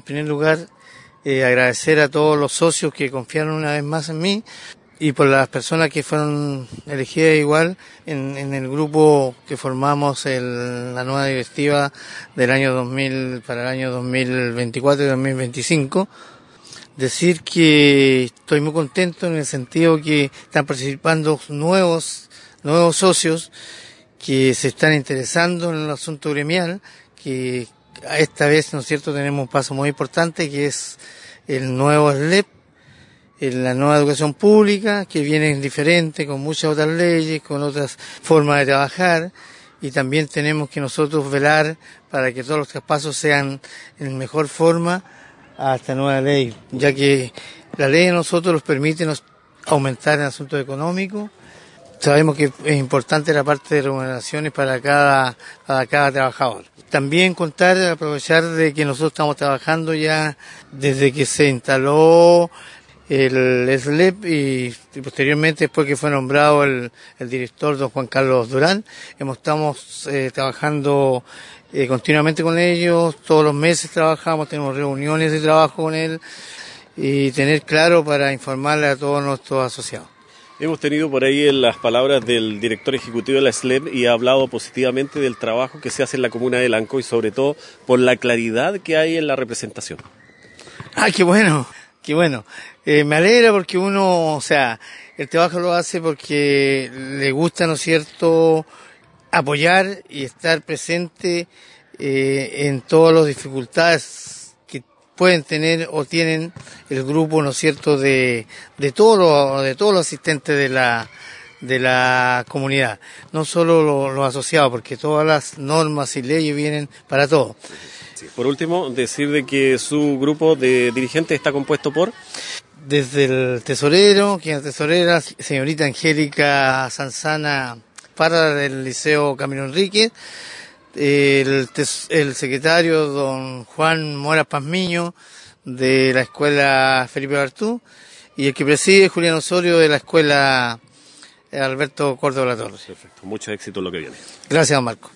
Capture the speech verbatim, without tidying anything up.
primer lugar, eh, agradecer a todos los socios que confiaron una vez más en mí y por las personas que fueron elegidas igual en, en el grupo que formamos el, la nueva directiva del año dos mil para el año dos mil veinticuatro y dos mil veinticinco. Decir que estoy muy contento en el sentido que están participando nuevos, nuevos socios que se están interesando en el asunto gremial, que esta vez, ¿no es cierto?, tenemos un paso muy importante que es el nuevo S L E P, en la nueva educación pública, que viene diferente, con muchas otras leyes, con otras formas de trabajar, y también tenemos que nosotros velar para que todos los traspasos sean en mejor forma a esta nueva ley, ya que la ley a nosotros nos permite nos aumentar en asuntos económicos. Sabemos que es importante la parte de remuneraciones para cada, para cada trabajador. También contar, aprovechar de que nosotros estamos trabajando ya desde que se instaló el S L E P y, y posteriormente después que fue nombrado el, el director don Juan Carlos Durán, hemos, estamos eh, trabajando eh, continuamente con ellos, todos los meses trabajamos, tenemos reuniones de trabajo con él y tener claro para informarle a todos nuestros asociados. Hemos tenido por ahí en las palabras del director ejecutivo de la S L E P y ha hablado positivamente del trabajo que se hace en la comuna de Lanco y sobre todo por la claridad que hay en la representación. ¡Ah, qué bueno! ¡Qué bueno! Eh, me alegra porque uno, o sea, el trabajo lo hace porque le gusta, ¿no es cierto?, apoyar y estar presente eh, en todas las dificultades que pueden tener o tienen el grupo, ¿no es cierto?, de, de todos los, de todos los asistentes de la, de la comunidad. No solo los, los asociados, porque todas las normas y leyes vienen para todos. Sí. Por último, decir de que su grupo de dirigentes está compuesto por... Desde el tesorero, quien es tesorera, señorita Angélica Sanzana Parra del Liceo Camilo Enríquez, el, tes, el secretario don Juan Mora Pazmiño de la escuela Felipe Bartú y el que preside Julián Osorio de la escuela Alberto Córdoba La Torre. Perfecto, mucho éxito en lo que viene. Gracias, don Marco.